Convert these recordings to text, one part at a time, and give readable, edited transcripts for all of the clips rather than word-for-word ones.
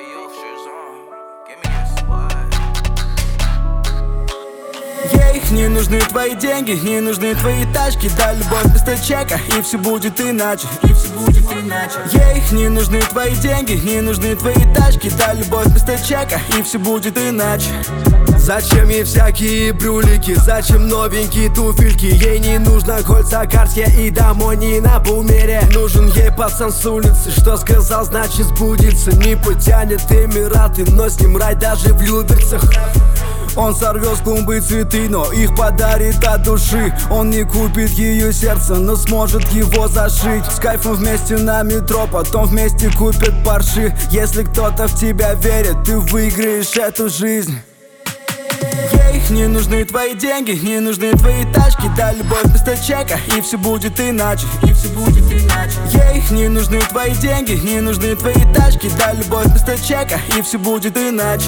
Ей, не нужны твои деньги, не нужны твои тачки. Да, любовь вместо чека, и все будет иначе, Ей, не нужны твои деньги, не нужны твои тачки. Да, любовь вместо чека, и все будет иначе. Зачем ей всякие брюлики, зачем новенькие туфельки? Ей не нужно кольца Карсье и домой не на бумере. Нужен ей пацан с улицы, что сказал, значит сбудется. Не потянет Эмираты, но с ним рай даже в Люберцах. Он сорвет с клумбы цветы, но их подарит от души. Он не купит ее сердце, но сможет его зашить. С кайфом вместе на метро, потом вместе купят парши. Если кто-то в тебя верит, ты выиграешь эту жизнь. Ей, не нужны твои деньги, не нужны твои тачки. Да, любовь вместо чека, и все будет иначе, Ей, не нужны твои деньги, не нужны твои тачки. Да, любовь вместо чека, и все будет иначе.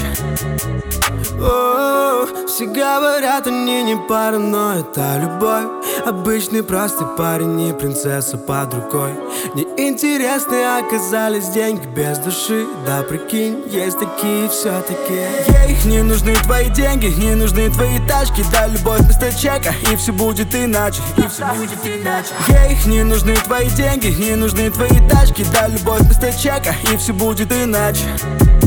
Все говорят, они не пара, но это любовь. Обычный простой парень, не принцесса под рукой. Неинтересные оказались деньги без души. Да прикинь, есть такие все-таки. Ей, не нужны твои деньги, не нужны твои тачки. Да, любовь вместо чека, и все будет иначе, Ей, не нужны твои деньги, не нужны твои тачки. Да, любовь вместо чека, и все будет иначе.